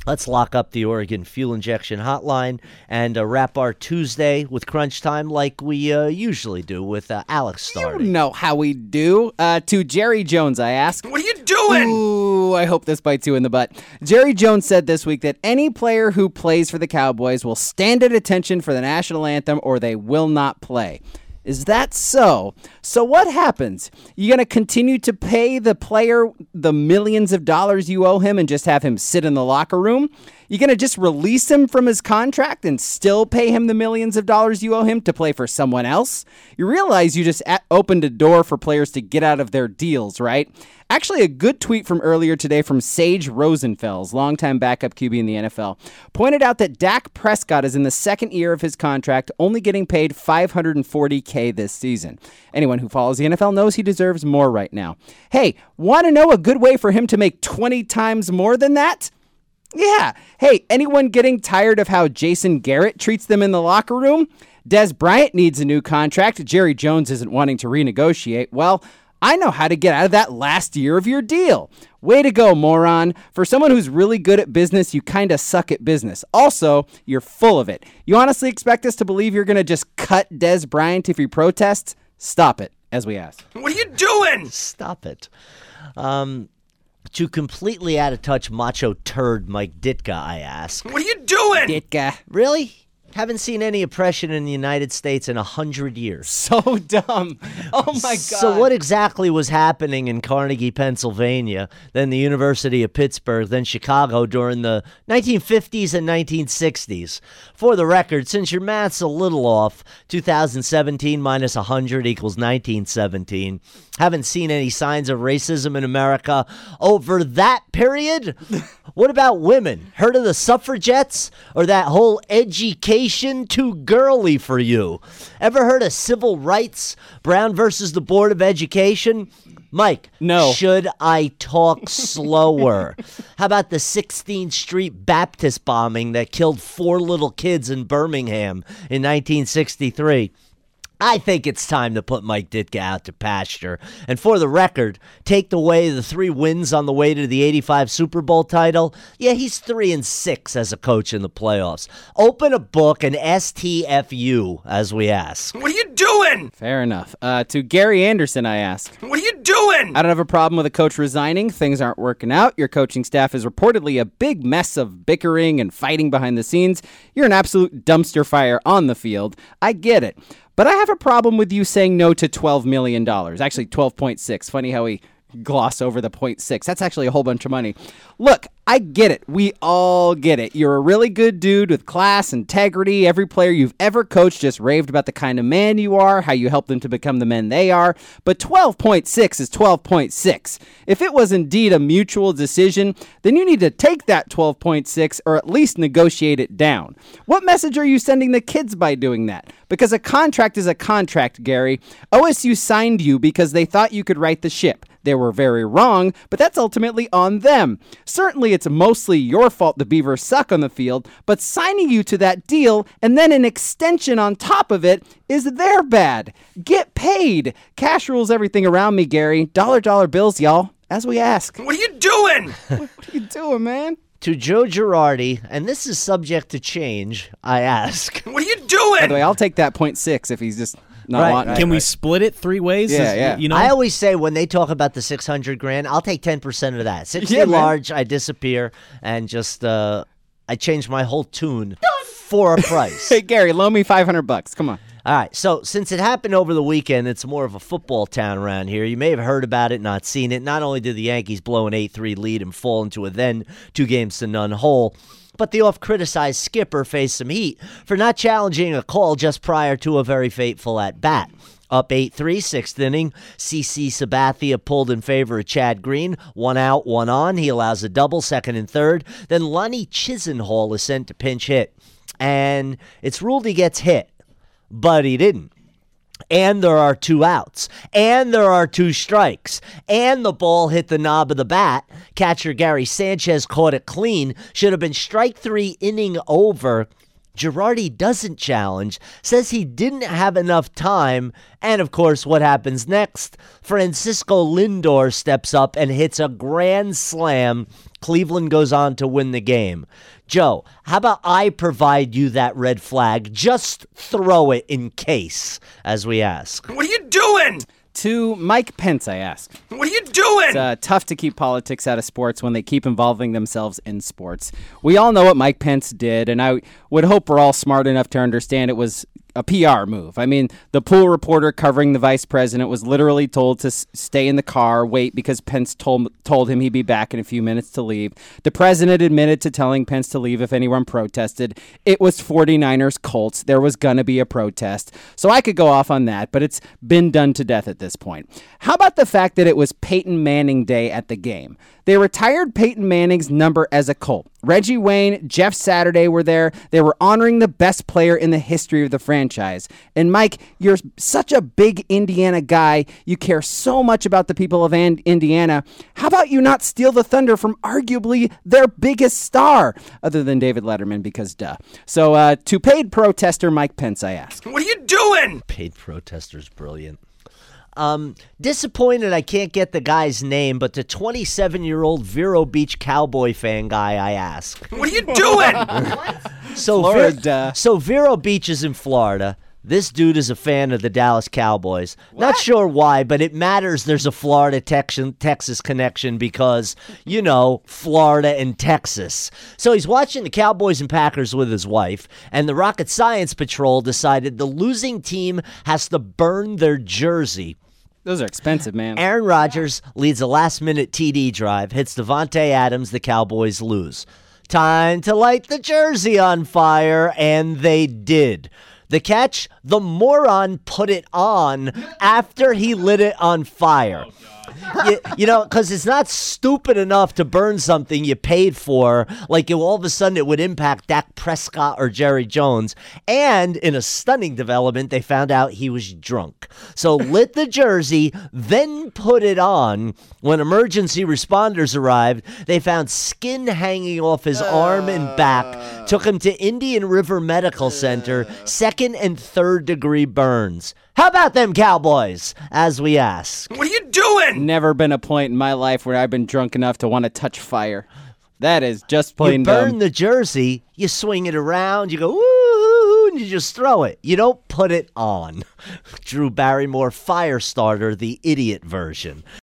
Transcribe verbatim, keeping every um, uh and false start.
Let's lock up the Oregon Fuel Injection Hotline and uh, wrap our Tuesday with Crunch Time like we uh, usually do with uh, Alex starting. You know how we do. Uh, to Jerry Jones, I ask. What are you doing? Ooh, I hope this bites you in the butt. Jerry Jones said this week that any player who plays for the Cowboys will stand at attention for the national anthem or they will not play. Is that so? So what happens? You going to continue to pay the player the millions of dollars you owe him and just have him sit in the locker room? You going to just release him from his contract and still pay him the millions of dollars you owe him to play for someone else? You realize you just a- opened a door for players to get out of their deals, right? Actually, a good tweet from earlier today from Sage Rosenfels, longtime backup Q B in the N F L, pointed out that Dak Prescott is in the second year of his contract, only getting paid five hundred forty thousand dollars this season. Anyone who follows the N F L knows he deserves more right now. Hey, want to know a good way for him to make twenty times more than that? Yeah. Hey, anyone getting tired of how Jason Garrett treats them in the locker room? Des Bryant needs a new contract. Jerry Jones isn't wanting to renegotiate. Well, I know how to get out of that last year of your deal. Way to go, moron. For someone who's really good at business, you kind of suck at business. Also, you're full of it. You honestly expect us to believe you're going to just cut Des Bryant if he protests? Stop it, as we ask. What are you doing? Stop it. Um, to completely out of touch macho turd Mike Ditka, I ask. What are you doing? Ditka. Really? Haven't seen any oppression in the United States in a hundred years. So dumb. Oh, my God. So what exactly was happening in Carnegie, Pennsylvania, then the University of Pittsburgh, then Chicago during the nineteen fifties and nineteen sixties? For the record, since your math's a little off, two thousand seventeen minus one hundred equals nineteen seventeen. Haven't seen any signs of racism in America over that period? What about women? Heard of the suffragettes? Or that whole education too girly for you? Ever heard of civil rights? Brown versus the Board of Education? Mike, no. Should I talk slower? How about the sixteenth Street Baptist bombing that killed four little kids in Birmingham in nineteen sixty-three? I think it's time to put Mike Ditka out to pasture. And for the record, take away the three wins on the way to the eighty-five Super Bowl title. Yeah, he's three and six as a coach in the playoffs. Open a book and S T F U, as we ask. What are you doing? Fair enough. Uh, to Gary Anderson, I ask. What are you doing? I don't have a problem with a coach resigning. Things aren't working out. Your coaching staff is reportedly a big mess of bickering and fighting behind the scenes. You're an absolute dumpster fire on the field. I get it. But I have a problem with you saying no to twelve million dollars. Actually, twelve point six. Funny how we gloss over the point six. That's actually a whole bunch of money. Look, I get it. We all get it. You're a really good dude with class, integrity. Every player you've ever coached just raved about the kind of man you are, how you help them to become the men they are. But twelve point six is twelve point six. If it was indeed a mutual decision, then you need to take that twelve point six or at least negotiate it down. What message are you sending the kids by doing that? Because a contract is a contract, Gary. O S U signed you because they thought you could right the ship. They were very wrong, but that's ultimately on them. Certainly, it's mostly your fault the Beavers suck on the field, but signing you to that deal and then an extension on top of it is their bad. Get paid. Cash rules everything around me, Gary. Dollar, dollar bills, y'all, as we ask. What are you doing? What are you doing, man? To Joe Girardi, and this is subject to change, I ask. What are you doing? By the way, I'll take that point six if he's just not Right, wanting right, it. Can we split it three ways? Yeah, Is- yeah. You know, I always say when they talk about the six hundred grand, I'll take ten percent of that. sixty Yeah, man. large, I disappear, and just, uh, I change my whole tune for a price. Hey, Gary, loan me five hundred bucks. Come on. All right, so since it happened over the weekend, it's more of a football town around here. You may have heard about it, not seen it. Not only did the Yankees blow an eight three lead and fall into a then two games to none hole, but the oft-criticized skipper faced some heat for not challenging a call just prior to a very fateful at-bat. Up eight three, sixth inning, C C Sabathia pulled in favor of Chad Green. One out, one on. He allows a double, second and third. Then Lonnie Chisenhall is sent to pinch hit. And it's ruled he gets hit, but he didn't. And there are two outs. And there are two strikes. And the ball hit the knob of the bat. Catcher Gary Sanchez caught it clean. Should have been strike three, inning over. Girardi doesn't challenge, says he didn't have enough time, and of course, what happens next? Francisco Lindor steps up and hits a grand slam, Cleveland goes on to win the game. Joe, how about I provide you that red flag? Just throw it in case, as we ask. What are you doing? To Mike Pence, I ask. What are you doing? It's uh, tough to keep politics out of sports when they keep involving themselves in sports. We all know what Mike Pence did, and I would hope we're all smart enough to understand it was a P R move. I mean, the pool reporter covering the vice president was literally told to s- stay in the car, wait, because Pence told told him he'd be back in a few minutes to leave. The president admitted to telling Pence to leave if anyone protested. It was 49ers Colts. There was going to be a protest. So I could go off on that, but it's been done to death at this point. How about the fact that it was Peyton Manning Day at the game? They retired Peyton Manning's number as a Colt. Reggie Wayne, Jeff Saturday were there. They were honoring the best player in the history of the franchise. And Mike, you're such a big Indiana guy. You care so much about the people of An- Indiana. How about you not steal the thunder from arguably their biggest star, other than David Letterman, because duh. So uh, to paid protester Mike Pence, I ask. What are you doing? Paid protesters, brilliant. Um, disappointed I can't get the guy's name, but the twenty-seven-year-old Vero Beach Cowboy fan guy I ask. What are you doing? So Florida. Ver- so Vero Beach is in Florida. This dude is a fan of the Dallas Cowboys. Not sure why, but it matters there's a Florida Texas connection because, you know, Florida and Texas. So he's watching the Cowboys and Packers with his wife, and the Rocket Science Patrol decided the losing team has to burn their jersey. Those are expensive, man. Aaron Rodgers leads a last-minute T D drive, hits Devontae Adams, the Cowboys lose. Time to light the jersey on fire, and they did. The catch, the moron put it on after he lit it on fire. You, you know, because it's not stupid enough to burn something you paid for, like it, all of a sudden it would impact Dak Prescott or Jerry Jones. And in a stunning development, they found out he was drunk. So lit the jersey, then put it on. When emergency responders arrived, they found skin hanging off his arm and back, took him to Indian River Medical Center, second and third degree burns. How about them Cowboys, as we ask? What are you doing? Never been a point in my life where I've been drunk enough to want to touch fire. That is just plain You burn dumb. the jersey, you swing it around, you go, woo, and you just throw it. You don't put it on. Drew Barrymore Firestarter, the idiot version.